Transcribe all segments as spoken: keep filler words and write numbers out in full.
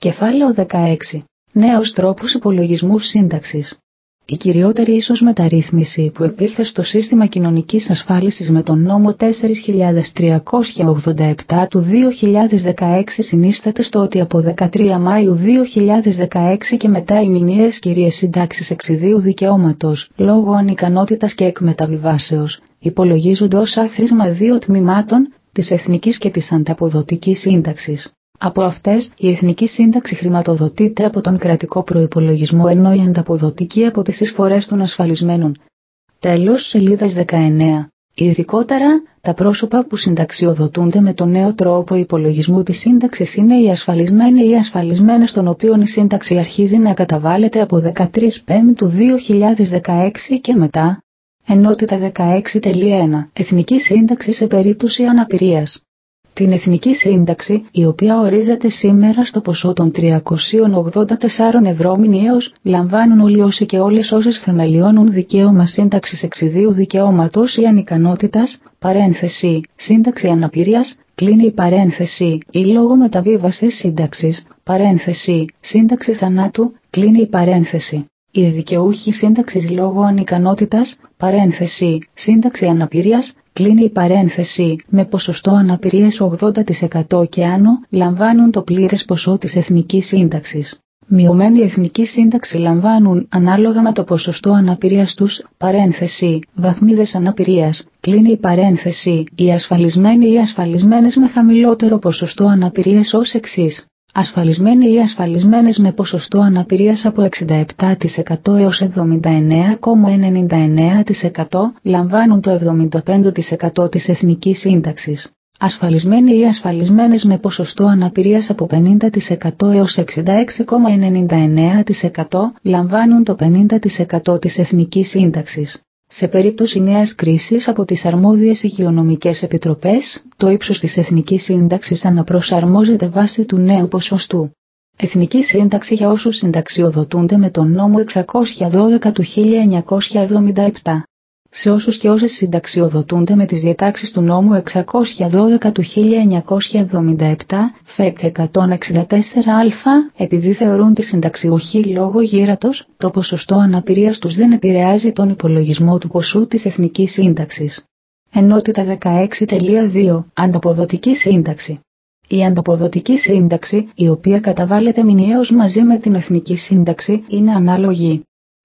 Κεφάλαιο δεκαέξι. Νέος τρόπος υπολογισμού σύνταξης. Η κυριότερη ίσως μεταρρύθμιση που επήλθε στο σύστημα κοινωνικής ασφάλισης με τον νόμο τέσσερις χιλιάδες τριακόσια ογδόντα επτά του δύο χιλιάδες δεκαέξι συνίσταται στο ότι από δεκατρείς Μαΐου δύο χιλιάδες δεκαέξι και μετά οι μηνιαίες κυρίες συντάξεις εξιδίου δικαιώματος, λόγω ανικανότητας και εκμεταβιβάσεως, υπολογίζονται ως άθροισμα δύο τμήματων, της εθνικής και της ανταποδοτικής σύνταξης. Από αυτές, η εθνική σύνταξη χρηματοδοτείται από τον κρατικό προϋπολογισμό ενώ η ανταποδοτική από τις εισφορές των ασφαλισμένων. Τέλος, σελίδα δεκαεννέα. Ειδικότερα, τα πρόσωπα που συνταξιοδοτούνται με τον νέο τρόπο υπολογισμού της σύνταξης είναι οι ασφαλισμένοι ή ασφαλισμένες των οποίων η σύνταξη αρχίζει να καταβάλλεται από δεκατρείς Πέμπτου δύο χιλιάδες δεκαέξι και μετά. Ενότητα δεκαέξι ένα. Εθνική σύνταξη σε περίπτωση αναπηρίας. Την εθνική σύνταξη, η οποία ορίζεται σήμερα στο ποσό των τριακόσια ογδόντα τέσσερα ευρώ μηνιαίως, λαμβάνουν όλοι όσοι και όλες όσες θεμελιώνουν δικαίωμα σύνταξης εξιδίου δικαιώματος ή ανικανότητας, παρένθεση, σύνταξη αναπηρίας, κλείνει η παρένθεση, ή λόγω μεταβίβασης σύνταξης, παρένθεση, σύνταξη θανάτου, κλείνει η παρένθεση. Οι δικαιούχοι σύνταξης λόγω ανικανότητας, παρένθεση, σύνταξη αναπηρίας, κλείνει η παρένθεση, με ποσοστό αναπηρίας ογδόντα τοις εκατό και άνω, λαμβάνουν το πλήρες ποσό της εθνικής σύνταξης. Μειωμένη εθνική σύνταξη λαμβάνουν, ανάλογα με το ποσοστό αναπηρίας τους, παρένθεση, βαθμίδες αναπηρίας, κλείνει η παρένθεση, οι ασφαλισμένοι ή ασφαλισμένες με χαμηλότερο ποσοστό αναπηρίας ως εξής. Ασφαλισμένοι ή ασφαλισμένες με ποσοστό αναπηρίας από εξήντα επτά τοις εκατό έως εβδομήντα εννέα κόμμα ενενήντα εννέα τοις εκατό λαμβάνουν το εβδομήντα πέντε τοις εκατό της εθνικής σύνταξης. Ασφαλισμένοι ή ασφαλισμένες με ποσοστό αναπηρίας από πενήντα τοις εκατό έως εξήντα έξι κόμμα ενενήντα εννέα τοις εκατό λαμβάνουν το πενήντα τοις εκατό της εθνικής σύνταξης. Σε περίπτωση νέας κρίσης από τις αρμόδιες υγειονομικές επιτροπές, το ύψος της εθνικής σύνταξης αναπροσαρμόζεται βάσει του νέου ποσοστού. Εθνική σύνταξη για όσους συνταξιοδοτούνται με τον νόμο εξακόσια δώδεκα του χίλια εννιακόσια εβδομήντα επτά. Σε όσους και όσες συνταξιοδοτούνται με τις διατάξεις του νόμου εξακόσια δώδεκα του χίλια εννιακόσια εβδομήντα επτά, ΦΕΚ εκατόν εξήντα τέσσερα α, επειδή θεωρούν τη συνταξιοχή λόγω γύρατος, το ποσοστό αναπηρίας τους δεν επηρεάζει τον υπολογισμό του ποσού της εθνικής σύνταξης. Ενότητα δεκαέξι δύο. Ανταποδοτική σύνταξη. Η ανταποδοτική σύνταξη, η οποία καταβάλλεται μηνιαίως μαζί με την εθνική σύνταξη, είναι ανάλογη.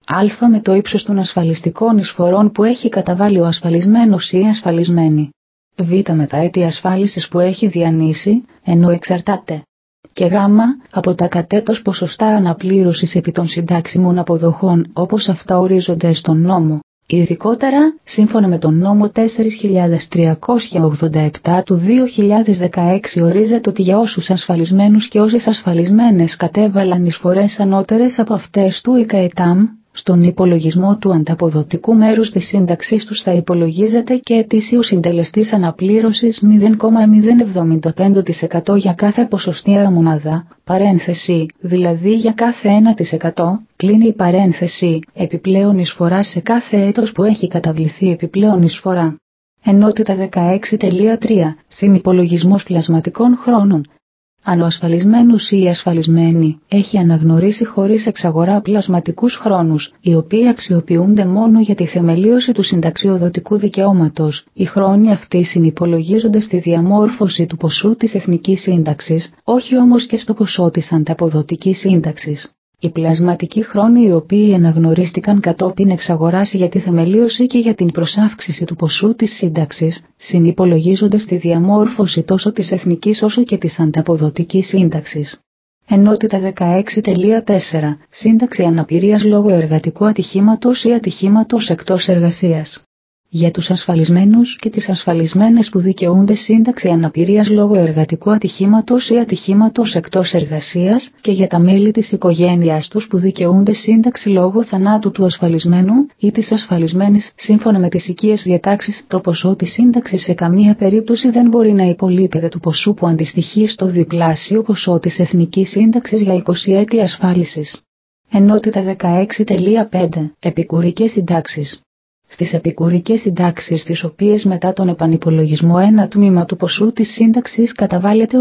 Α με το ύψος των ασφαλιστικών εισφορών που έχει καταβάλει ο ασφαλισμένος ή ασφαλισμένη. Β με τα έτη ασφάλισης που έχει διανύσει, ενώ εξαρτάται. Και Γ από τα κατέτος ποσοστά αναπλήρωσης επί των συντάξιμων αποδοχών όπως αυτά ορίζονται στον νόμο. Ειδικότερα, σύμφωνα με τον νόμο τέσσερις χιλιάδες τριακόσια ογδόντα επτά του δύο χιλιάδες δεκαέξι ορίζεται ότι για όσους ασφαλισμένους και όσες ασφαλισμένες κατέβαλαν εισφορές ανώτερες από αυτές του ΙΚΑΕΤΑΜ, στον υπολογισμό του ανταποδοτικού μέρους της σύνταξής τους θα υπολογίζεται και ετήσιος συντελεστής αναπλήρωσης μηδέν κόμμα μηδέν εβδομήντα πέντε τοις εκατό για κάθε ποσοστιαία μονάδα, παρένθεση, δηλαδή για κάθε ένα τοις εκατό, κλείνει η παρένθεση, επιπλέον εισφορά σε κάθε έτος που έχει καταβληθεί επιπλέον εισφορά. Ενότητα δεκαέξι τρία. Συνυπολογισμός πλασματικών χρόνων. Αν ο ασφαλισμένος ή η ασφαλισμένη έχει αναγνωρίσει χωρίς εξαγορά πλασματικούς χρόνους, οι οποίοι αξιοποιούνται μόνο για τη θεμελίωση του συνταξιοδοτικού δικαιώματος, οι χρόνοι αυτοί συνυπολογίζονται στη διαμόρφωση του ποσού της εθνικής σύνταξης, όχι όμως και στο ποσό της ανταποδοτικής σύνταξης. Οι πλασματικοί χρόνοι οι οποίοι αναγνωρίστηκαν κατόπιν εξαγοράς για τη θεμελίωση και για την προσάυξηση του ποσού της σύνταξης, συνυπολογίζονται στη διαμόρφωση τόσο της εθνικής όσο και της ανταποδοτικής σύνταξης. Ενότητα δεκαέξι τέσσερα. Σύνταξη αναπηρίας λόγω εργατικού ατυχήματος ή ατυχήματος εκτός εργασίας. Για τους ασφαλισμένους και τις ασφαλισμένες που δικαιούνται σύνταξη αναπηρίας λόγω εργατικού ατυχήματος ή ατυχήματος εκτός εργασίας και για τα μέλη της οικογένειας τους που δικαιούνται σύνταξη λόγω θανάτου του ασφαλισμένου ή της ασφαλισμένης σύμφωνα με τις οικείες διατάξεις, το ποσό της σύνταξης σε καμία περίπτωση δεν μπορεί να υπολείπεται του ποσού που αντιστοιχεί στο διπλάσιο ποσό της εθνικής σύνταξης για είκοσι έτη ασφάλισης. Ενότητα δεκαέξι πέντε. Επικουρικές συντάξεις. Στις επικουρικές συντάξεις τις οποίες μετά τον επανυπολογισμό ένα τμήμα του ποσού της σύνταξης καταβάλλεται ως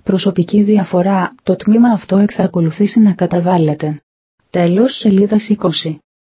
προσωπική διαφορά, το τμήμα αυτό εξακολουθήσει να καταβάλλεται. Τέλος σελίδας είκοσι.